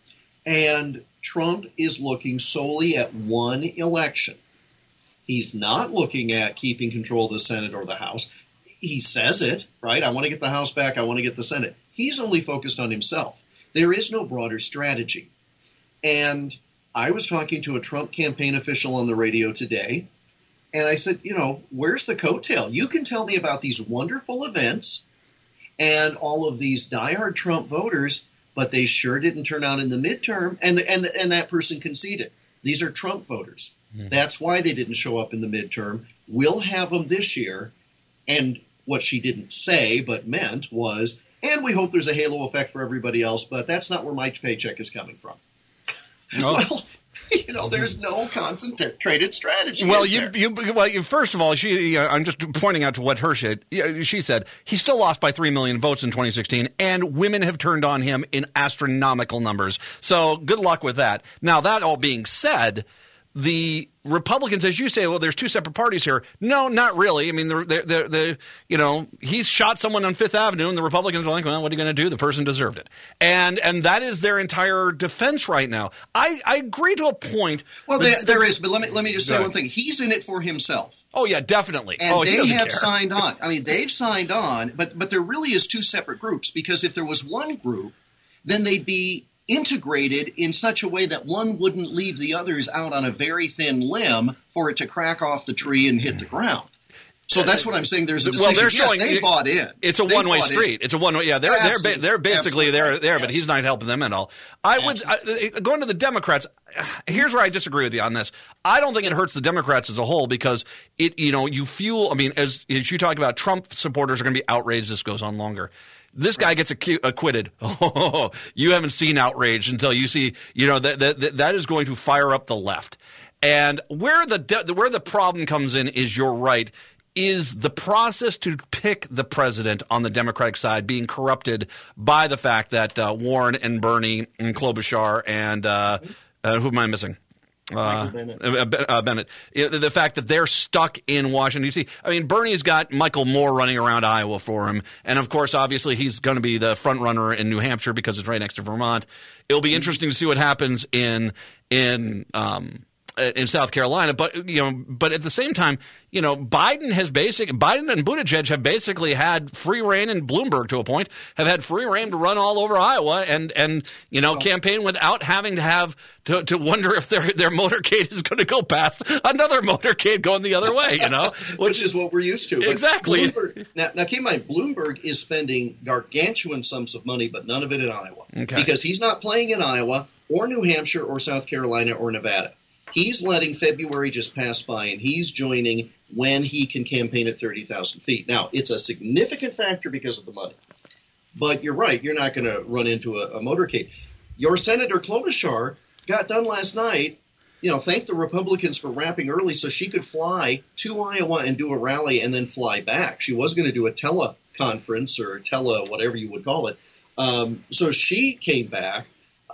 And Trump is looking solely at one election. He's not looking at keeping control of the Senate or the House. He says it, right? I want to get the House back. I want to get the Senate. He's only focused on himself. There is no broader strategy. And I was talking to a Trump campaign official on the radio today, and I said, you know, where's the coattail? You can tell me about these wonderful events and all of these diehard Trump voters, but they sure didn't turn out in the midterm, and the, and the, and that person conceded. These are Trump voters. Mm-hmm. That's why they didn't show up in the midterm. We'll have them this year. And what she didn't say but meant was, and we hope there's a halo effect for everybody else, but that's not where my paycheck is coming from. No. Well, you know, there's no concentrated strategy. Well, you, you, well, you, first of all, she, uh, I'm just pointing out to what her said. She said he still lost by three million votes in twenty sixteen, and women have turned on him in astronomical numbers. So good luck with that. Now, that all being said, the Republicans, as you say, well, there's two separate parties here. No, not really. I mean, the the the you know, he shot someone on Fifth Avenue, and the Republicans are like, well, what are you going to do? The person deserved it, and and that is their entire defense right now. I, I agree to a point. Well, there, there is, but let me let me just say one thing. He's in it for himself. Oh yeah, definitely. And oh, they he have care. signed on. I mean, they've signed on, but but there really is two separate groups, because if there was one group, then they'd be integrated in such a way that one wouldn't leave the others out on a very thin limb for it to crack off the tree and hit the ground. So that's what I'm saying. There's a decision. Well, they're yes, showing they it, bought in. It's a they one way street. In. It's a one way. Yeah, they're they're ba- they're basically there there, yes. But he's not helping them at all. I would I, going to the Democrats. Here's where I disagree with you on this. I don't think it hurts the Democrats as a whole because it you know you fuel. I mean, as as you talk about, Trump supporters are going to be outraged. This goes on longer. This guy gets acu- acquitted. Oh, you haven't seen outrage until you see. You know that that that is going to fire up the left. And where the de- where the problem comes in is you're right. Is the process to pick the president on the Democratic side being corrupted by the fact that uh, Warren and Bernie and Klobuchar and uh, uh, who am I missing? Uh, Bennett. Uh, uh, Bennett. The fact that they're stuck in Washington, D C. I mean, Bernie's got Michael Moore running around Iowa for him. And, of course, obviously he's going to be the front runner in New Hampshire because it's right next to Vermont. It'll be interesting to see what happens in in um, in South Carolina. But, you know, but at the same time, you know, Biden has basic Biden and Buttigieg have basically had free reign, and Bloomberg to a point have had free reign to run all over Iowa and and you know campaign without having to have to, to wonder if their their motorcade is going to go past another motorcade going the other way. You know, which, which is what we're used to. But exactly. Bloomberg, now, now, keep in mind, Bloomberg is spending gargantuan sums of money, but none of it in Iowa, okay. because he's not playing in Iowa or New Hampshire or South Carolina or Nevada. He's letting February just pass by, and he's joining when he can campaign at thirty thousand feet. Now, it's a significant factor because of the money. But you're right. You're not going to run into a, a motorcade. Your Senator Klobuchar got done last night, you know, thank the Republicans for wrapping early so she could fly to Iowa and do a rally and then fly back. She was going to do a teleconference or tele whatever you would call it. Um, so she came back.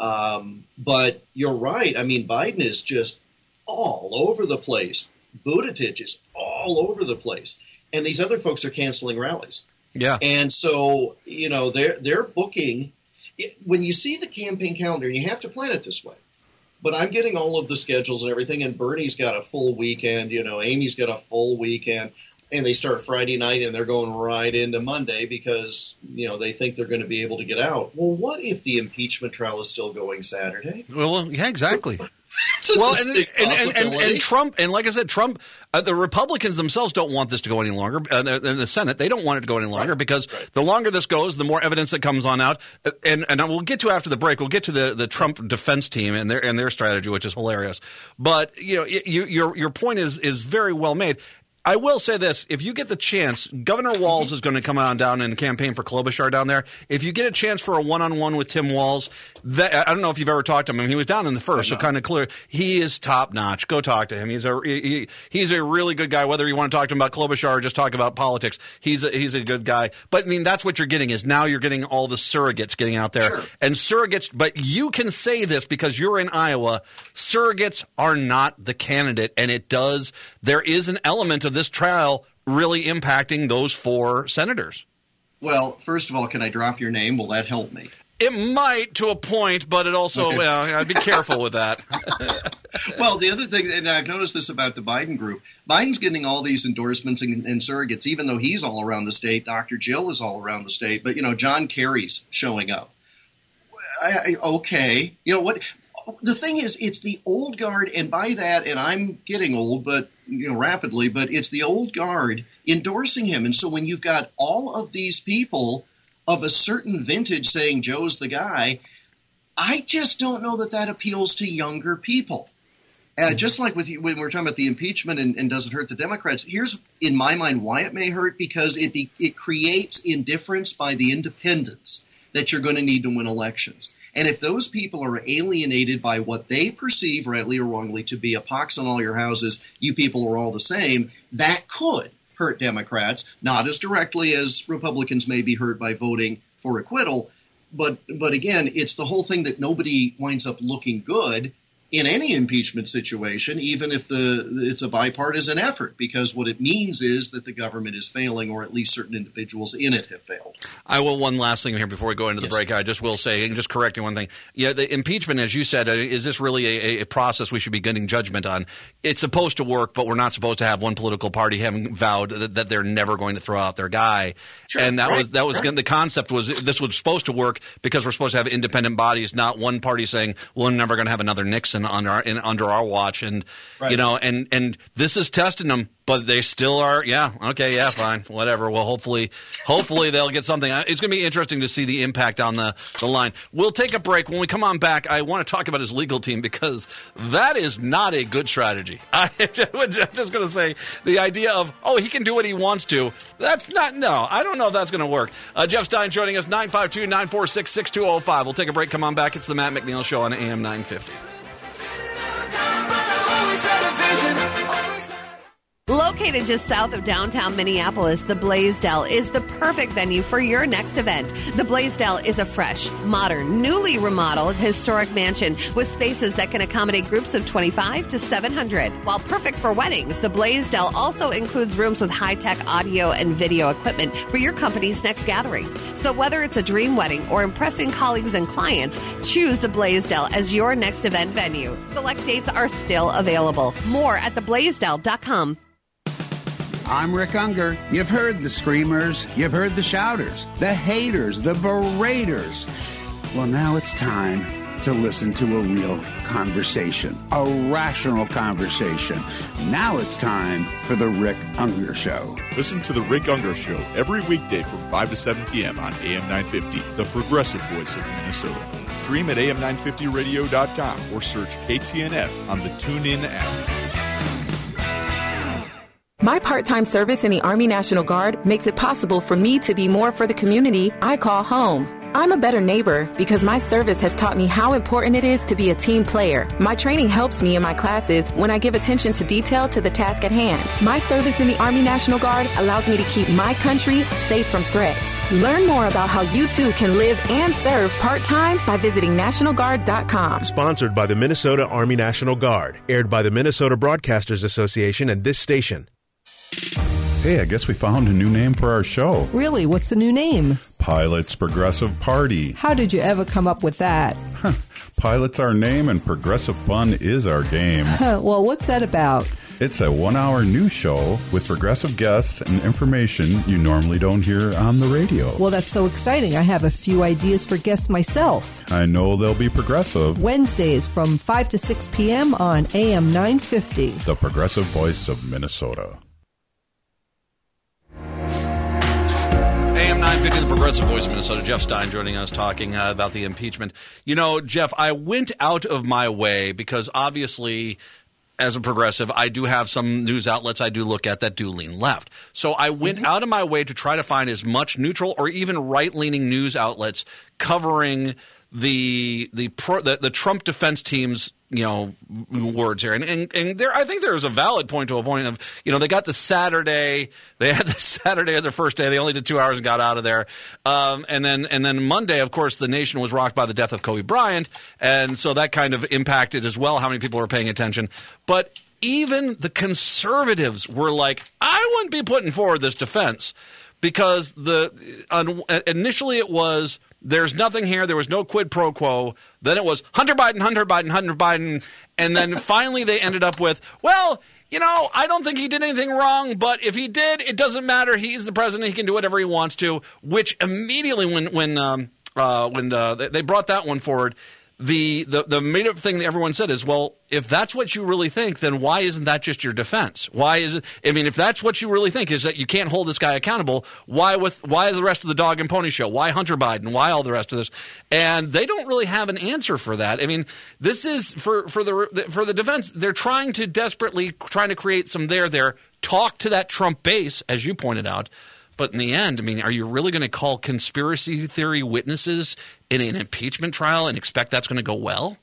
Um, but you're right. I mean, Biden is just all over the place. Buttigieg is all over the place. And these other folks are canceling rallies. Yeah. And so, you know, they're, they're booking. It, when you see the campaign calendar, you have to plan it this way. But I'm getting all of the schedules and everything, and Bernie's got a full weekend. You know, Amy's got a full weekend. And they start Friday night, and they're going right into Monday because, you know, they think they're going to be able to get out. Well, what if the impeachment trial is still going Saturday? Well, yeah, exactly. It's a well, and, distinct and, and, and, possibility. and Trump, and like I said, Trump, uh, the Republicans themselves don't want this to go any longer. Uh, in the Senate, they don't want it to go any longer Right. because Right. the longer this goes, the more evidence that comes on out. Uh, and and we'll get to after the break. We'll get to the, the Trump defense team and their and their strategy, which is hilarious. But you know, you, your your point is is very well made. I will say this. If you get the chance, Governor Walz is going to come on down and campaign for Klobuchar down there. If you get a chance for a one-on-one with Tim Walz, that, I don't know if you've ever talked to him. I mean, he was down in the first, so kind of clear. He is top-notch. Go talk to him. He's a he, he's a really good guy, whether you want to talk to him about Klobuchar or just talk about politics. He's a, he's a good guy. But, I mean, that's what you're getting is now you're getting all the surrogates getting out there. Sure. And surrogates, but you can say this because you're in Iowa, surrogates are not the candidate, and it does – there is an element of this trial really impacting those four senators. Well, first of all, can I drop your name? Will that help me? It might to a point, but it also Okay. well, I'd be careful with that. Well, the other thing, and I've noticed this about the Biden group, Biden's getting all these endorsements and, and surrogates, even though he's all around the state. Doctor Jill is all around the state. But, you know, John Kerry's showing up. I, I, okay. You know what? The thing is, it's the old guard, and by that, and I'm getting old, but you know, rapidly, but it's the old guard endorsing him. And so when you've got all of these people of a certain vintage saying Joe's the guy, I just don't know that that appeals to younger people. Uh, just like with you, when we're talking about the impeachment and, and does it hurt the Democrats, here's, in my mind, why it may hurt, because it be, it creates indifference by the independents that you're going to need to win elections. And if those people are alienated by what they perceive, rightly or wrongly, to be a pox on all your houses, you people are all the same, that could hurt Democrats, not as directly as Republicans may be hurt by voting for acquittal. But, but again, it's the whole thing that nobody winds up looking good in any impeachment situation, even if the it's a bipartisan effort, because what it means is that the government is failing, or at least certain individuals in it have failed. I will one last thing here before we go into the Yes. break. I just will say, and just correcting one thing. Yeah, the impeachment, as you said, uh, is this really a, a process we should be getting judgment on? It's supposed to work, but we're not supposed to have one political party having vowed that, that they're never going to throw out their guy. Sure, and that right, was that was right. the concept was this was supposed to work because we're supposed to have independent bodies, not one party saying, well, we're never going to have another Nixon in under our, in under our watch, and Right. you know, and and this is testing them, but they still are. Yeah, okay, yeah, fine, whatever. Well, hopefully, hopefully they'll get something. It's going to be interesting to see the impact on the the line. We'll take a break. When we come on back, I want to talk about his legal team because that is not a good strategy. I, I'm just going to say the idea of oh he can do what he wants to. That's not no. I don't know if that's going to work. Uh, Jeff Stein joining us nine five two, nine four six, six two zero five. We'll take a break. Come on back. It's the Matt McNeil Show on A M nine fifty. Located just south of downtown Minneapolis, the Blaisdell is the perfect venue for your next event. The Blaisdell is a fresh, modern, newly remodeled historic mansion with spaces that can accommodate groups of twenty-five to seven hundred. While perfect for weddings, the Blaisdell also includes rooms with high-tech audio and video equipment for your company's next gathering. So whether it's a dream wedding or impressing colleagues and clients, choose the Blaisdell as your next event venue. Select dates are still available. More at the blaisdell dot com. I'm Rick Unger. You've heard the screamers, you've heard the shouters, the haters, the beraters. Well, now it's time to listen to a real conversation, a rational conversation. Now it's time for the Rick Unger Show. Listen to the Rick Unger Show every weekday from five to seven p.m. on A M nine fifty, the progressive voice of Minnesota. Stream at A M nine fifty radio dot com or search K T N F on the TuneIn app. My part-time service in the Army National Guard makes it possible for me to be more for the community I call home. I'm a better neighbor because my service has taught me how important it is to be a team player. My training helps me in my classes when I give attention to detail to the task at hand. My service in the Army National Guard allows me to keep my country safe from threats. Learn more about how you too can live and serve part-time by visiting national guard dot com. Sponsored by the Minnesota Army National Guard. Aired by the Minnesota Broadcasters Association and this station. Hey, I guess we found a new name for our show. Really? What's the new name? Pilot's Progressive Party. How did you ever come up with that? Pilot's our name and Progressive Fun is our game. Well, what's that about? It's a one-hour news show with progressive guests and information you normally don't hear on the radio. Well, that's so exciting. I have a few ideas for guests myself. I know they'll be progressive. Wednesdays from five to six p.m. on A M nine fifty. The progressive voice of Minnesota. A M nine fifty, the progressive voice of Minnesota. Jeff Stein joining us talking uh, about the impeachment. You know, Jeff, I went out of my way because obviously as a progressive, I do have some news outlets I do look at that do lean left. So I went mm-hmm. out of my way to try to find as much neutral or even right-leaning news outlets covering the the pro, the, the Trump defense team's you know words here, and and, and there I think there's a valid point to a point of you know they got the Saturday they had the Saturday of their first day, they only did two hours and got out of there, um, and then and then Monday, of course, the nation was rocked by the death of Kobe Bryant, and so that kind of impacted as well how many people were paying attention, but even the conservatives were like, I wouldn't be putting forward this defense because the uh, initially it was. There's nothing here. There was no quid pro quo. Then it was Hunter Biden, Hunter Biden, Hunter Biden. And then finally they ended up with, well, you know, I don't think he did anything wrong, but if he did, it doesn't matter. He's the president. He can do whatever he wants to, which immediately when when um, uh, when uh, they brought that one forward, the, the, the made-up thing that everyone said is, well, if that's what you really think, then why isn't that just your defense? Why is it? I mean, if that's what you really think is that you can't hold this guy accountable, why with why the rest of the dog and pony show? Why Hunter Biden? Why all the rest of this? And they don't really have an answer for that. I mean, this is for for the for the defense. They're trying to desperately trying to create some there there talk to that Trump base, as you pointed out. But in the end, I mean, are you really going to call conspiracy theory witnesses in an impeachment trial and expect that's going to go well?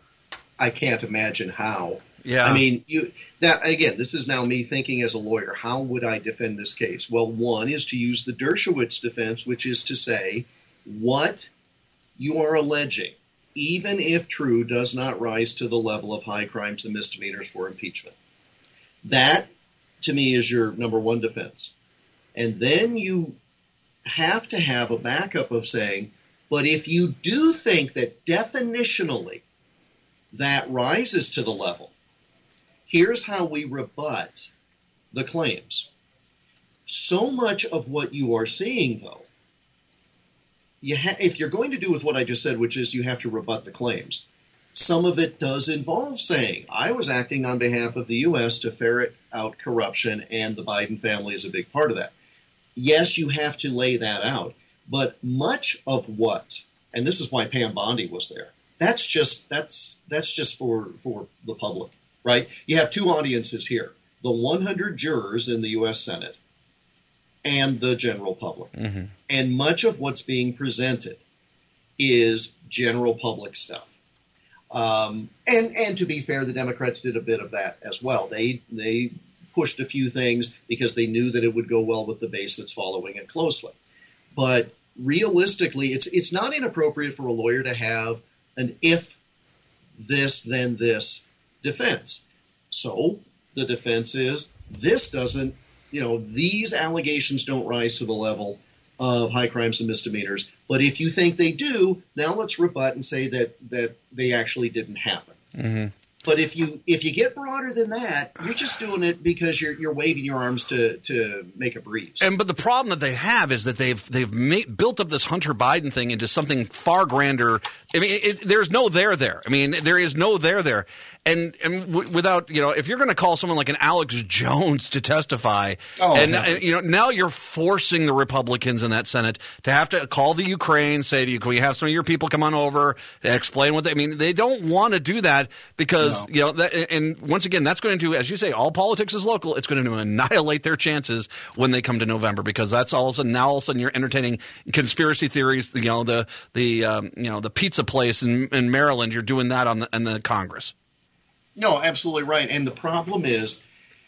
I can't imagine how. Yeah. I mean, you now again, this is now me thinking as a lawyer, how would I defend this case? Well, one is to use the Dershowitz defense, which is to say what you are alleging, even if true, does not rise to the level of high crimes and misdemeanors for impeachment. That, to me, is your number one defense. And then you have to have a backup of saying, but if you do think that definitionally that rises to the level, here's how we rebut the claims. So much of what you are seeing, though, you ha- if you're going to do with what I just said, which is you have to rebut the claims, Some of it does involve saying, I was acting on behalf of the U S to ferret out corruption, and the Biden family is a big part of that. Yes, you have to lay that out. But much of what, and this is why Pam Bondi was there, that's just that's that's just for, for the public, right? You have two audiences here, the one hundred jurors in the U S Senate and the general public. Mm-hmm. And much of what's being presented is general public stuff. Um, and, and to be fair, the Democrats did a bit of that as well. They they pushed a few things because they knew that it would go well with the base that's following it closely. But realistically, it's it's not inappropriate for a lawyer to have an if this, then this defense. So the defense is this doesn't, you know, these allegations don't rise to the level of high crimes and misdemeanors. But if you think they do, now let's rebut and say that that they actually didn't happen. Mm-hmm. But if you if you get broader than that, you're just doing it because you're you're waving your arms to, to make a breeze. And but the problem that they have is that they've they've made, built up this Hunter Biden thing into something far grander. I mean, it, there's no there there. I mean, there is no there there. And, and w- without, you know, if you're going to call someone like an Alex Jones to testify, oh, and, and, you know, now you're forcing the Republicans in that Senate to have to call the Ukraine, say to you, can we have some of your people come on over, explain what they, I mean, they don't want to do that because, no. you know, that, and once again, that's going to, as you say, all politics is local. It's going to annihilate their chances when they come to November, because that's all of a sudden, now all of a sudden you're entertaining conspiracy theories, you know, the, the, um, you know, the pizza place in, in Maryland, you're doing that on the, in the Congress. No, absolutely right. And the problem is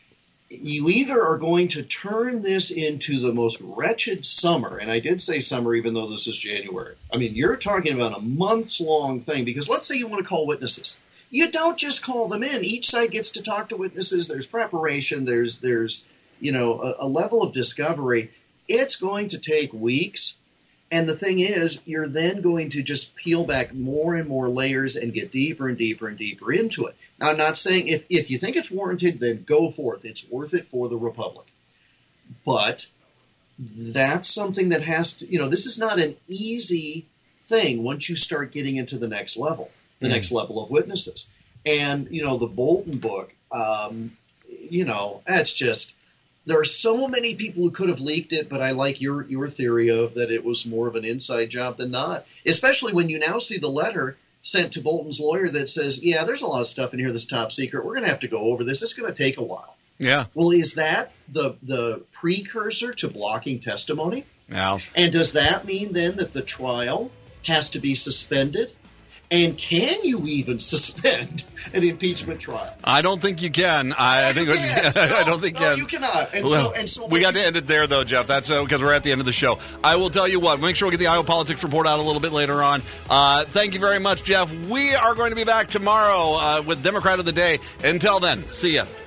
you either are going to turn this into the most wretched summer, and I did say summer even though this is January. I mean, you're talking about a months-long thing, because let's say you want to call witnesses. You don't just call them in. Each side gets to talk to witnesses. There's preparation. There's, there's you know, a, a level of discovery. It's going to take weeks. And the thing is, you're then going to just peel back more and more layers and get deeper and deeper and deeper into it. Now, I'm not saying if, if you think it's warranted, then go forth. It's worth it for the Republic. But that's something that has to, you know, this is not an easy thing once you start getting into the next level, the mm. next level of witnesses. And, you know, the Bolton book, um, you know, that's just, there are so many people who could have leaked it, but I like your, your theory of that it was more of an inside job than not, especially when you now see the letter sent to Bolton's lawyer that says, yeah, there's a lot of stuff in here that's top secret. We're going to have to go over this. It's going to take a while. Yeah. Well, is that the the precursor to blocking testimony? Yeah. And does that mean then that the trial has to be suspended? And can you even suspend an impeachment trial? I don't think you can. I, no, I think you can't. I no, don't think no, you you cannot. And well, so, and so we got you, to end it there, though, Jeff. That's because uh, we're at the end of the show. I will tell you what. Make sure we get the Iowa Politics Report out a little bit later on. Uh, thank you very much, Jeff. We are going to be back tomorrow uh, with Democrat of the Day. Until then, see ya.